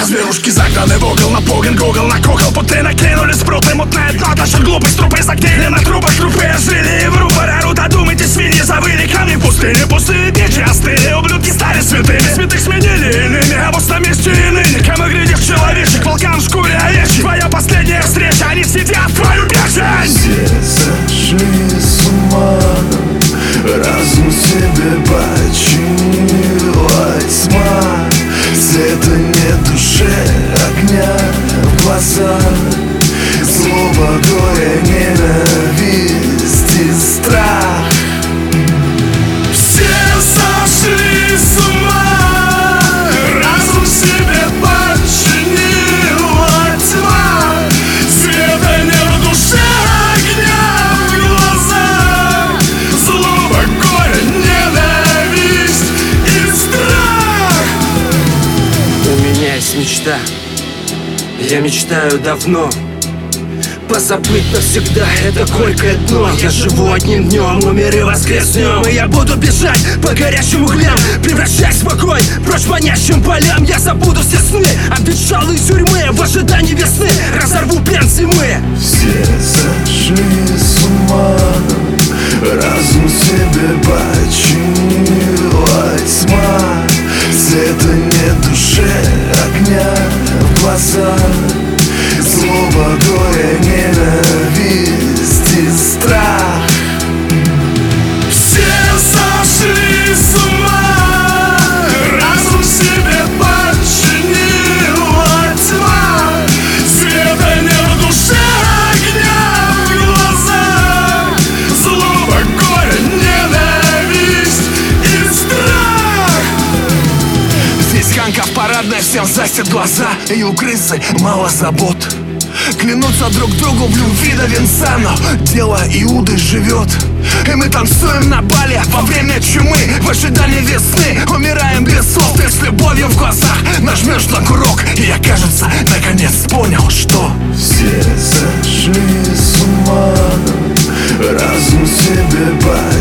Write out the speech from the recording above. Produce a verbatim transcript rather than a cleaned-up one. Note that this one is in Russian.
Зверушки загнаны в угол, напуган Google, на кукол путы накинули спруты. Мутное дно, тащат глупость, трупы загнили на трубах. Трупы жили в рупор, орут, а думайте, свиньи завыли. Камни пустыни, пустые печи остыли. Ублюдки стали святыми, святых сменили иными. А вот на месте и ныне, кому грядешь человечек, волкам в шкуре овечек. Твоя последняя встреча, они съедят твою печень. Все сошли с ума, разум себе подчинила тьма. Света нет в душе, огня в глазах, злоба, горе, ненависть и страх. Все сошли с ума, разум себе подчинила тьма. Света нет в душе, огня в глазах, злоба, горе, ненависть и страх. У меня есть мечта, я мечтаю давно позабыть навсегда это горькое дно. Я живу одним днем, умер и воскрес днем. И я буду бежать по горящим углям, превращаясь в огонь, прочь манящим полям. Я забуду все сны, обветшалые тюрьмы, в ожидании весны разорву плен зимы. Все сошли с ума, разум себе подчинила тьма. Света нет в душе, огня в глазах, злоба, горе, ненависть и страх. Все сошли с ума, разум себе подчинила тьма. Света нет в душе, огня в глазах, злоба, горе, ненависть и страх. Здесь Ганка в парадной, всем застят глаза. И у крысы мало забот. Клянутся друг другу в любви до венца, но дело Иуды живет. И мы танцуем на бале во время чумы, в ожидании весны. Умираем без слов, ты с любовью в глазах. Нажмешь на курок, и я, кажется, наконец понял, что все сошли с ума, разум себе подчинила